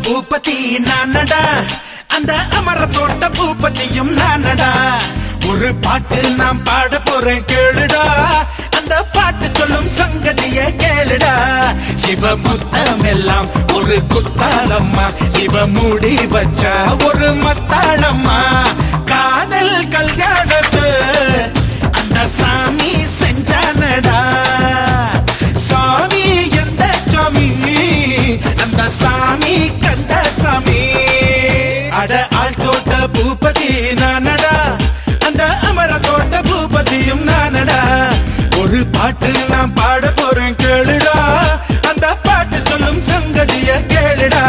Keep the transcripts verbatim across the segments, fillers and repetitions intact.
பூபதி நானடா, அந்த அமர தோட்ட பூபதியும் நானடா. ஒரு பாட்டு நாம் பாட போறேன் கேளுடா, அந்த பாட்டு சொல்லும் சங்கதிய கேளுடா. சிவ முத்தம் எல்லாம் ஒரு குத்தாளம்மா, சிவ மூடி வச்சா ஒரு மத்தாளம்மா. காதல் கல்யாணத்து அந்த சாமி செஞ்சானடா. சாமி எந்த சாமி? அந்த சாமி கந்த சாமி. அட ஆள் தோட்ட பூபதி நானடா, அந்த அமர தோட்ட பூபதியும் நானடா. ஒரு பாட்டு நான் பாட போறேன் கேளுடா, அந்த பாட்டு சொல்லும் சங்கதிய கேளுடா.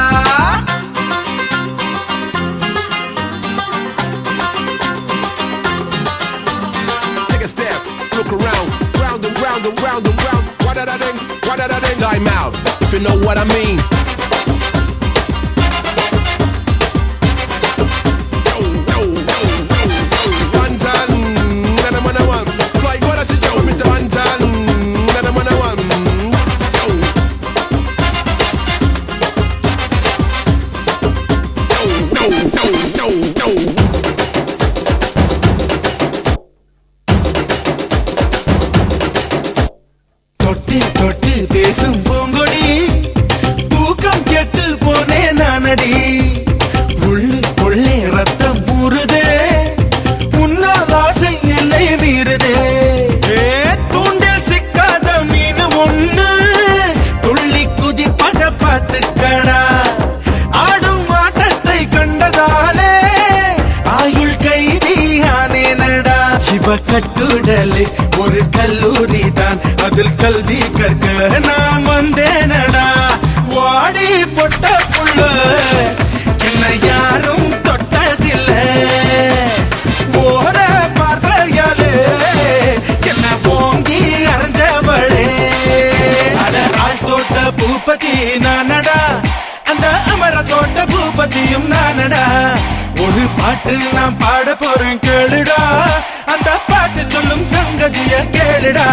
Take a step, look around, round and round and round and round. What did I think? What did I think? Time out, if you know what I mean. தொட்டு தொட்டு பேசும் பூங்கொடி, தூக்கம் கெட்டு போனே நானடி. உள்ளுக்குள்ளே ரத்தம் ஊறுதே, உன்னால் ஆசை எல்லை மீறுதே. தூண்டில் சிக்காத மீன் ஒண்ணு துள்ளி குதிப்பத பார்த்துக்கடா. ஆடும் ஆட்டத்தை கண்டதாலே ஆயுள் கைதியானேனடா. சிவ கட்டுடலே ஒரு கல்லூரி தான், அதில் கல்வி கற்க நான் வந்தேனடா. வாடி பொட்ட புள்ள என்ன யாரும் தொட்டதில்லை. ஓர பார்வையாலே என்ன போங்கி அரைஞ்சவளே. அட ஆள் தோட்ட பூபதி நானடா, அந்த அமர தோட்ட பூபதியும் நானடா. ஒரு பாட்டு நான் பாட போறேன் கேளுடா, அந்த பாட்டு சொல்லும் சங்கதிய கேளுடா.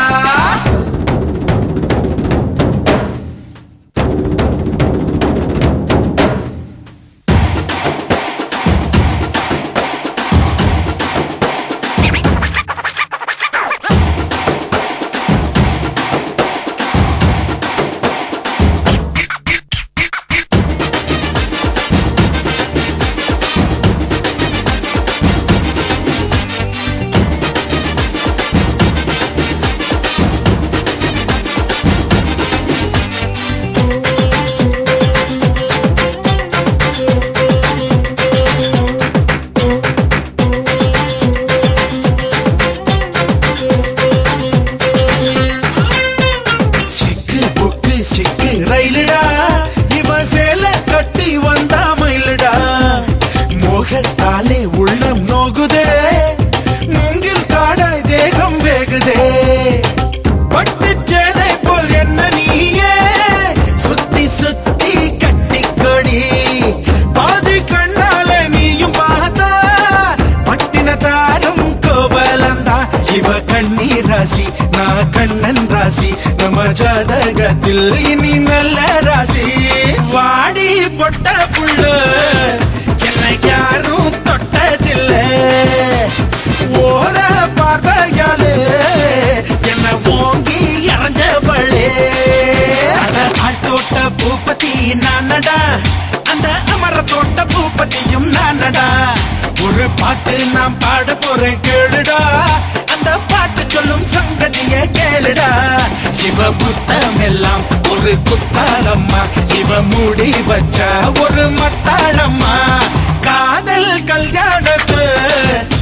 ரயிலுடா இவ சேல கட்டி வந்தா மயிலுடா. மோகத்தாலே உள்ளம் நோகுதே, மூங்கில் காடாய் தேகம் வேகுதே. பட்டு சேலை போல் என்ன நீயே சுத்தி சுத்தி கட்டிக்கொடி. பாதி கண்ணாலே நீயும் பார்த்தா பட்டினத்தாரும் கோவலந்தா. இவ கண்ணீர் ராசி நான் கண்ணன் ராசி, நம்ம ஜாதகத்தில் இனி நல்ல ராசி. வாடி பொட்ட புள்ள என்னை யாரும் தொட்டதில்லை. ஓர பார்வையாலே என்ன ஓங்கி அரைஞ்சவளே. ஆள் தோட்ட பூபதி நானடா, அந்த அமர தோட்ட பூபதியும் நானடா. ஒரு பாட்டு நாம் பாட போறேன் கேளுடா, அந்த பாட்டு சொல்லும் சங்கதிய கேளுடா. சிவ முத்தம் எல்லாம் ஒரு குத்தாளம்மா, சிவ மூடி வச்சா ஒரு மத்தாளம்மா. காதல் கல்யாணத்து